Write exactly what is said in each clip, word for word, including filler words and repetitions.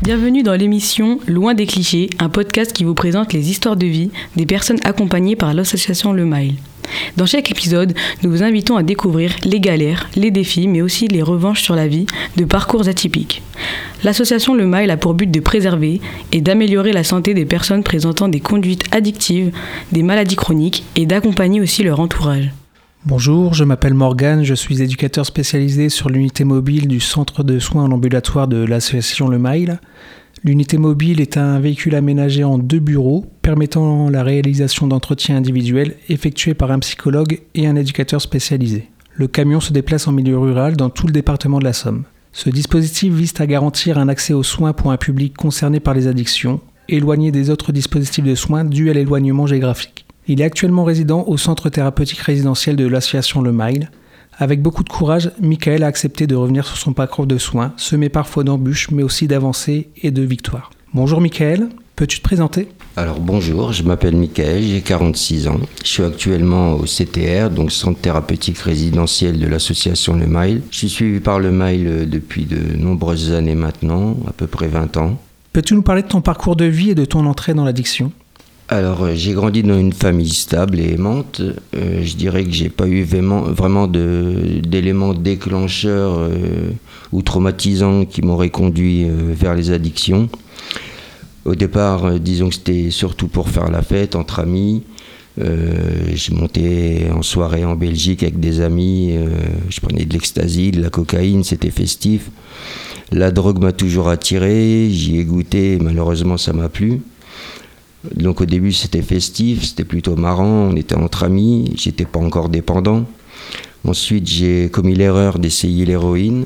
Bienvenue dans l'émission Loin des clichés, un podcast qui vous présente les histoires de vie des personnes accompagnées par l'association Le Mile. Dans chaque épisode, nous vous invitons à découvrir les galères, les défis, mais aussi les revanches sur la vie de parcours atypiques. L'association Le Mile a pour but de préserver et d'améliorer la santé des personnes présentant des conduites addictives, des maladies chroniques et d'accompagner aussi leur entourage. Bonjour, je m'appelle Morgane, je suis éducateur spécialisé sur l'unité mobile du centre de soins en ambulatoire de l'association Le Mile. L'unité mobile est un véhicule aménagé en deux bureaux permettant la réalisation d'entretiens individuels effectués par un psychologue et un éducateur spécialisé. Le camion se déplace en milieu rural dans tout le département de la Somme. Ce dispositif vise à garantir un accès aux soins pour un public concerné par les addictions, éloigné des autres dispositifs de soins dus à l'éloignement géographique. Il est actuellement résident au centre thérapeutique résidentiel de l'association Le Mile. Avec beaucoup de courage, Michael a accepté de revenir sur son parcours de soins, semé parfois d'embûches, mais aussi d'avancées et de victoires. Bonjour Michael, peux-tu te présenter ? Alors bonjour, je m'appelle Michael, j'ai quarante-six ans. Je suis actuellement au C T R, donc Centre thérapeutique résidentiel de l'association Le Mile. Je suis suivi par Le Mile depuis de nombreuses années maintenant, à peu près vingt ans. Peux-tu nous parler de ton parcours de vie et de ton entrée dans l'addiction ? Alors, j'ai grandi dans une famille stable et aimante. Euh, je dirais que j'ai pas eu vraiment, vraiment de, d'éléments déclencheurs euh, ou traumatisants qui m'auraient conduit euh, vers les addictions. Au départ, euh, disons que c'était surtout pour faire la fête entre amis. Euh, je montais en soirée en Belgique avec des amis. Euh, je prenais de l'ecstasy, de la cocaïne, c'était festif. La drogue m'a toujours attiré, j'y ai goûté, malheureusement ça m'a plu. Donc au début c'était festif, c'était plutôt marrant, on était entre amis, j'étais pas encore dépendant. Ensuite j'ai commis l'erreur d'essayer l'héroïne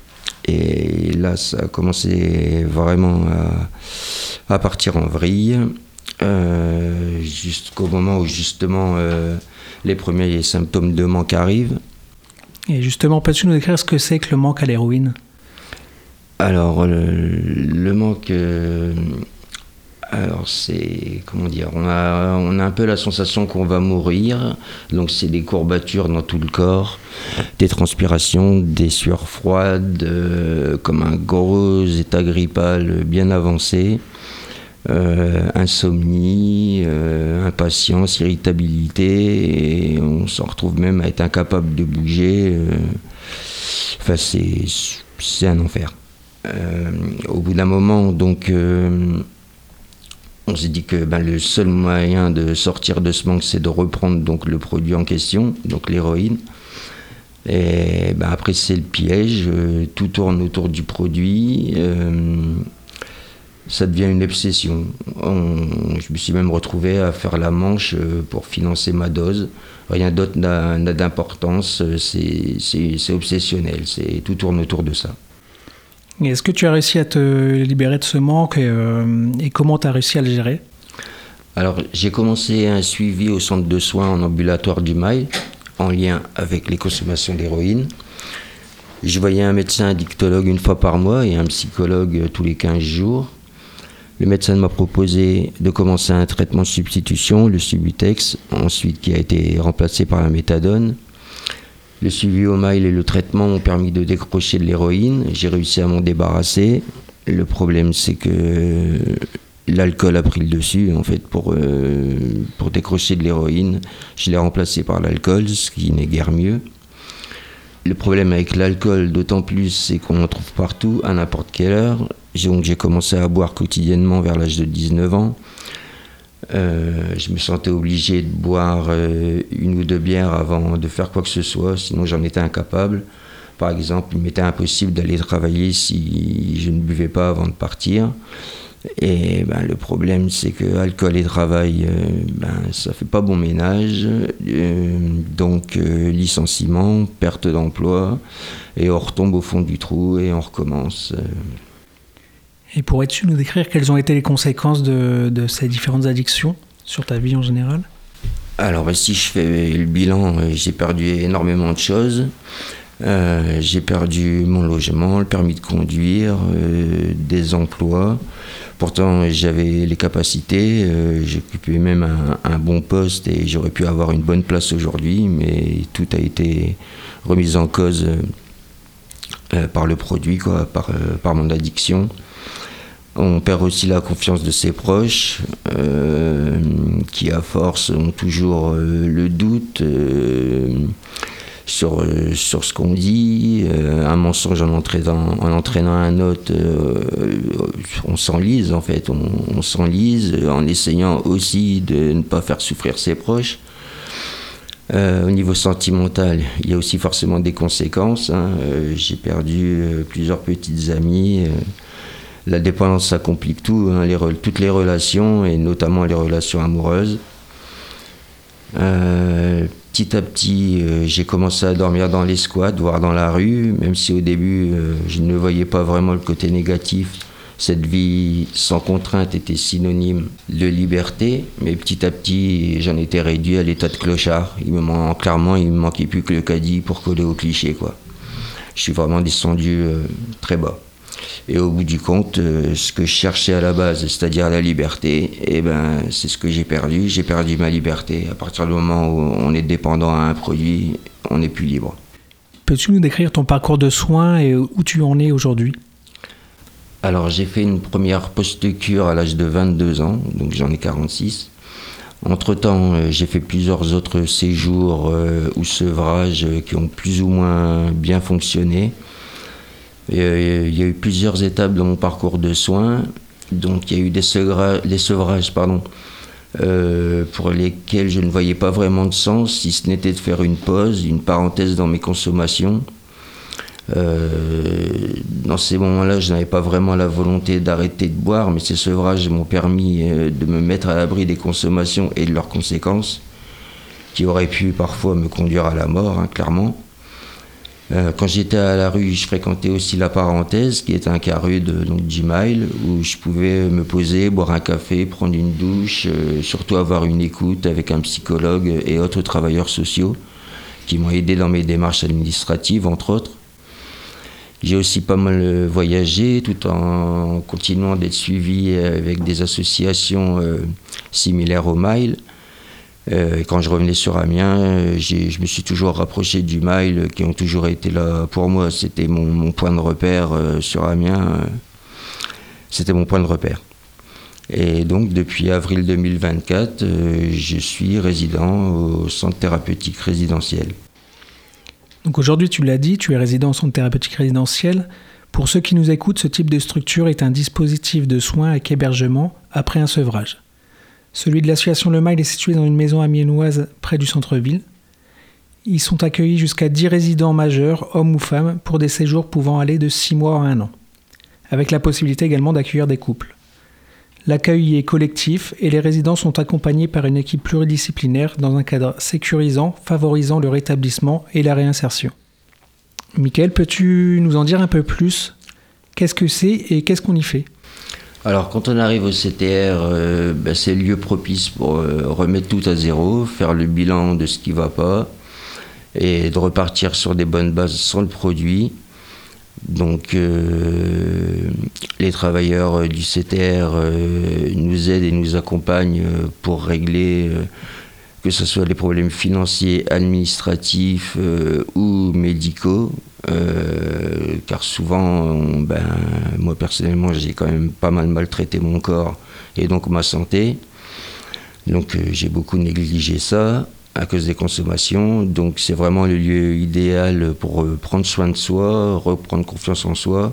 et là ça a commencé vraiment à, à partir en vrille euh, jusqu'au moment où justement euh, les premiers symptômes de manque arrivent. Et justement, peux-tu nous décrire ce que c'est que le manque à l'héroïne ? Alors le, le manque... Euh, Alors c'est, comment dire, on a, on a un peu la sensation qu'on va mourir, donc c'est des courbatures dans tout le corps, des transpirations, des sueurs froides, euh, comme un gros état grippal bien avancé, euh, insomnie, euh, impatience, irritabilité, et on s'en retrouve même à être incapable de bouger, euh, enfin c'est, c'est un enfer. Euh, au bout d'un moment, donc... Euh, On s'est dit que ben, le seul moyen de sortir de ce manque, c'est de reprendre donc, le produit en question, donc l'héroïne. Et ben, après, c'est le piège, euh, tout tourne autour du produit, euh, ça devient une obsession. On, je me suis même retrouvé à faire la manche euh, pour financer ma dose. Rien d'autre n'a, n'a d'importance, c'est, c'est, c'est obsessionnel, c'est, tout tourne autour de ça. Et est-ce que tu as réussi à te libérer de ce manque et, euh, et comment tu as réussi à le gérer ? Alors, j'ai commencé un suivi au centre de soins en ambulatoire du Mile, en lien avec les consommations d'héroïne. Je voyais un médecin addictologue une fois par mois et un psychologue tous les quinze jours. Le médecin m'a proposé de commencer un traitement de substitution, le Subutex, ensuite qui a été remplacé par la méthadone. Le suivi au Mile et le traitement m'ont permis de décrocher de l'héroïne. J'ai réussi à m'en débarrasser. Le problème, c'est que l'alcool a pris le dessus. En fait, pour, euh, pour décrocher de l'héroïne, je l'ai remplacé par l'alcool, ce qui n'est guère mieux. Le problème avec l'alcool, d'autant plus, c'est qu'on en trouve partout, à n'importe quelle heure. Donc, j'ai commencé à boire quotidiennement vers l'âge de dix-neuf ans. Euh, je me sentais obligé de boire euh, une ou deux bières avant de faire quoi que ce soit, sinon j'en étais incapable. Par exemple, il m'était impossible d'aller travailler si je ne buvais pas avant de partir. Et ben, le problème, c'est que alcool et travail, euh, ben, ça fait pas bon ménage. Euh, donc euh, licenciement, perte d'emploi, et on retombe au fond du trou et on recommence. Euh, Et pourrais-tu nous décrire quelles ont été les conséquences de, de ces différentes addictions sur ta vie en général ? Alors, bah, si je fais le bilan, euh, j'ai perdu énormément de choses. Euh, j'ai perdu mon logement, le permis de conduire, euh, des emplois. Pourtant, j'avais les capacités, euh, j'occupais même un, un bon poste et j'aurais pu avoir une bonne place aujourd'hui, mais tout a été remis en cause euh, par le produit, quoi, par, euh, par mon addiction. On perd aussi la confiance de ses proches, euh, qui à force ont toujours euh, le doute euh, sur, euh, sur ce qu'on dit. Euh, un mensonge en entraînant, en entraînant un autre, euh, on s'enlise en fait, on, on s'enlise en essayant aussi de ne pas faire souffrir ses proches. Euh, au niveau sentimental, il y a aussi forcément des conséquences. Hein. Euh, j'ai perdu euh, plusieurs petites amies. Euh, La dépendance, ça complique tout, hein, les, toutes les relations, et notamment les relations amoureuses. Euh, petit à petit, euh, j'ai commencé à dormir dans les squats, voire dans la rue, même si au début, euh, je ne voyais pas vraiment le côté négatif. Cette vie sans contrainte était synonyme de liberté, mais petit à petit, j'en étais réduit à l'état de clochard. Il me man- clairement, il ne me manquait plus que le caddie pour coller au cliché, quoi. Je suis vraiment descendu euh, très bas. Et au bout du compte, euh, ce que je cherchais à la base, c'est-à-dire la liberté, eh ben, c'est ce que j'ai perdu. J'ai perdu ma liberté. À partir du moment où on est dépendant à un produit, on n'est plus libre. Peux-tu nous décrire ton parcours de soins et où tu en es aujourd'hui ? Alors, j'ai fait une première post-cure à l'âge de vingt-deux ans, donc j'en ai quarante-six. Entre-temps, euh, j'ai fait plusieurs autres séjours euh, ou sevrages euh, qui ont plus ou moins bien fonctionné. Et, euh, il y a eu plusieurs étapes dans mon parcours de soins. Donc il y a eu des, sevra- des sevrages pardon, euh, pour lesquels je ne voyais pas vraiment de sens, si ce n'était de faire une pause, une parenthèse dans mes consommations. Euh, dans ces moments-là, je n'avais pas vraiment la volonté d'arrêter de boire, mais ces sevrages m'ont permis euh, de me mettre à l'abri des consommations et de leurs conséquences, qui auraient pu parfois me conduire à la mort, hein, clairement. Euh, quand j'étais à la rue, je fréquentais aussi la parenthèse, qui est un carré de donc, Gmail, où je pouvais me poser, boire un café, prendre une douche, euh, surtout avoir une écoute avec un psychologue et autres travailleurs sociaux qui m'ont aidé dans mes démarches administratives, entre autres. J'ai aussi pas mal voyagé, tout en continuant d'être suivi avec des associations euh, similaires au Mile. Euh, quand je revenais sur Amiens, j'ai, je me suis toujours rapproché du Mile, qui ont toujours été là pour moi. C'était mon, mon point de repère euh, sur Amiens. Euh, c'était mon point de repère. Et donc, depuis avril deux mille vingt-quatre, euh, je suis résident au centre thérapeutique résidentiel. Donc aujourd'hui, tu l'as dit, tu es résident au centre thérapeutique résidentiel. Pour ceux qui nous écoutent, ce type de structure est un dispositif de soins avec hébergement après un sevrage. Celui de l'association Le Mile est situé dans une maison amiénoise près du centre-ville. Ils sont accueillis jusqu'à dix résidents majeurs, hommes ou femmes, pour des séjours pouvant aller de six mois à un an, avec la possibilité également d'accueillir des couples. L'accueil est collectif et les résidents sont accompagnés par une équipe pluridisciplinaire dans un cadre sécurisant, favorisant le rétablissement et la réinsertion. Mickaël, peux-tu nous en dire un peu plus ? Qu'est-ce que c'est et qu'est-ce qu'on y fait ? Alors, quand on arrive au C T R, euh, ben, c'est le lieu propice pour euh, remettre tout à zéro, faire le bilan de ce qui ne va pas et de repartir sur des bonnes bases sans le produit. Donc, euh, les travailleurs du C T R euh, nous aident et nous accompagnent pour régler, euh, que ce soit les problèmes financiers, administratifs euh, ou médicaux. Euh, car souvent, on, ben, moi personnellement, j'ai quand même pas mal maltraité mon corps et donc ma santé. Donc euh, j'ai beaucoup négligé ça à cause des consommations. Donc c'est vraiment le lieu idéal pour euh, prendre soin de soi, reprendre confiance en soi.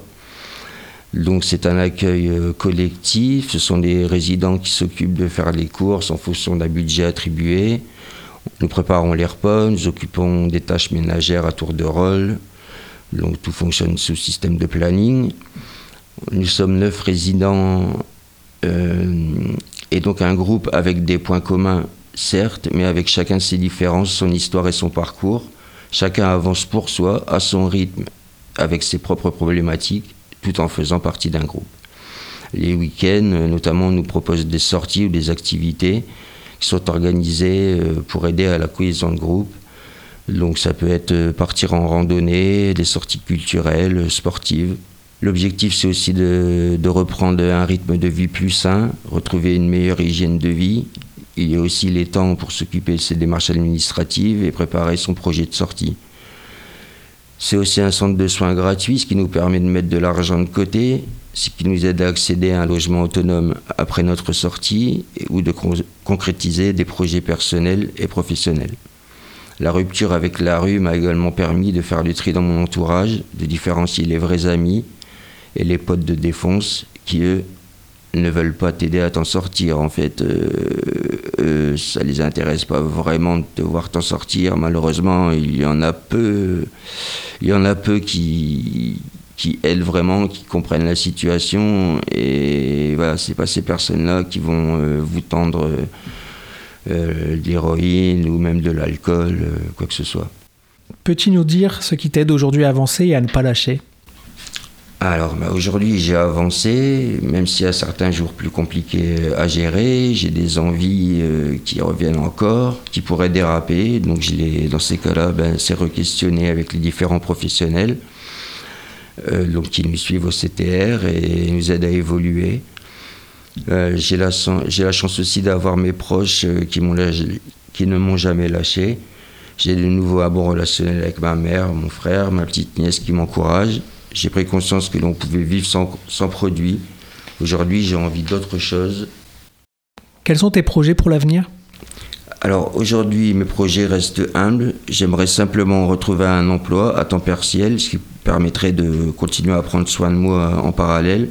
Donc c'est un accueil euh, collectif. Ce sont des résidents qui s'occupent de faire les courses en fonction d'un budget attribué. Nous préparons les repas, nous occupons des tâches ménagères à tour de rôle. Donc tout fonctionne sous système de planning. Nous sommes neuf résidents euh, et donc un groupe avec des points communs, certes, mais avec chacun ses différences, son histoire et son parcours. Chacun avance pour soi, à son rythme, avec ses propres problématiques, tout en faisant partie d'un groupe. Les week-ends, notamment, nous proposent des sorties ou des activités qui sont organisées pour aider à la cohésion de groupe. Donc ça peut être partir en randonnée, des sorties culturelles, sportives. L'objectif, c'est aussi de, de reprendre un rythme de vie plus sain, retrouver une meilleure hygiène de vie. Il y a aussi les temps pour s'occuper de ses démarches administratives et préparer son projet de sortie. C'est aussi un centre de soins gratuit, ce qui nous permet de mettre de l'argent de côté ce qui nous aide à accéder à un logement autonome après notre sortie ou de con- concrétiser des projets personnels et professionnels. La rupture avec la rue m'a également permis de faire le tri dans mon entourage, de différencier les vrais amis et les potes de défonce qui, eux, ne veulent pas t'aider à t'en sortir. En fait, euh, euh, ça les intéresse pas vraiment de te voir t'en sortir. Malheureusement, il y en a peu, il y en a peu qui, qui aident vraiment, qui comprennent la situation. Et voilà, c'est pas ces personnes-là qui vont euh, vous tendre euh, euh, de l'héroïne ou même de l'alcool, euh, quoi que ce soit. Peux-tu nous dire ce qui t'aide aujourd'hui à avancer et à ne pas lâcher ? Alors bah aujourd'hui j'ai avancé, même s'il y a certains jours plus compliqués à gérer, j'ai des envies euh, qui reviennent encore, qui pourraient déraper, donc je les, dans ces cas-là, ben, c'est re-questionner avec les différents professionnels euh, donc, qui nous suivent au C T R et nous aident à évoluer. Euh, j'ai, la, j'ai la chance aussi d'avoir mes proches euh, qui, m'ont lâché, qui ne m'ont jamais lâché. J'ai de nouveau un bon relationnel avec ma mère, mon frère, ma petite nièce qui m'encourage. J'ai pris conscience que l'on pouvait vivre sans, sans produit. Aujourd'hui, j'ai envie d'autre chose. Quels sont tes projets pour l'avenir ? Alors aujourd'hui, mes projets restent humbles. J'aimerais simplement retrouver un emploi à temps partiel, ce qui permettrait de continuer à prendre soin de moi en parallèle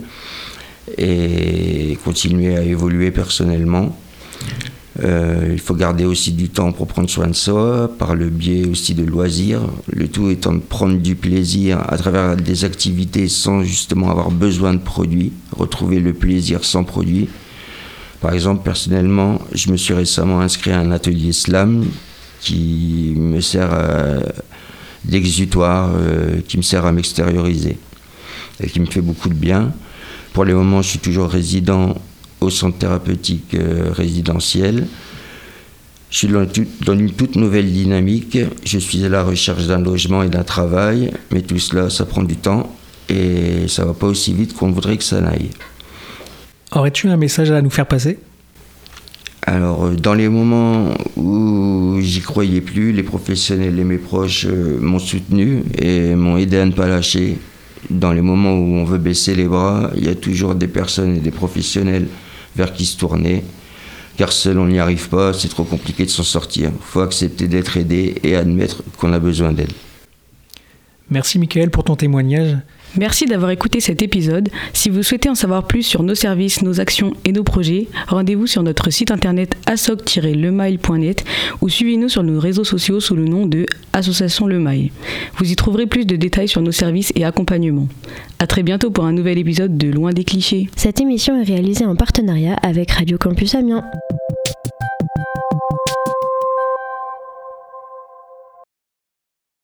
et continuer à évoluer personnellement. Euh, il faut garder aussi du temps pour prendre soin de soi, par le biais aussi de loisirs, le tout étant de prendre du plaisir à travers des activités sans justement avoir besoin de produits, retrouver le plaisir sans produits. Par exemple, personnellement, je me suis récemment inscrit à un atelier slam qui me sert à, d'exutoire, euh, qui me sert à m'extérioriser et qui me fait beaucoup de bien. Pour le moment, je suis toujours résident au centre thérapeutique euh, résidentiel. Je suis dans, tout, dans une toute nouvelle dynamique. Je suis à la recherche d'un logement et d'un travail, mais tout cela, ça prend du temps et ça ne va pas aussi vite qu'on voudrait que ça aille. Aurais-tu un message à nous faire passer ? Alors, euh, dans les moments où j'y croyais plus, les professionnels et mes proches euh, m'ont soutenu et m'ont aidé à ne pas lâcher. Dans les moments où on veut baisser les bras, il y a toujours des personnes et des professionnels vers qui se tourner, car seul on n'y arrive pas, c'est trop compliqué de s'en sortir. Il faut accepter d'être aidé et admettre qu'on a besoin d'aide. Merci Mickaël pour ton témoignage. Merci d'avoir écouté cet épisode. Si vous souhaitez en savoir plus sur nos services, nos actions et nos projets, rendez-vous sur notre site internet asoc tiret le mail point net ou suivez-nous sur nos réseaux sociaux sous le nom de Association Le Mail. Vous y trouverez plus de détails sur nos services et accompagnements. À très bientôt pour un nouvel épisode de Loin des clichés. Cette émission est réalisée en partenariat avec Radio Campus Amiens.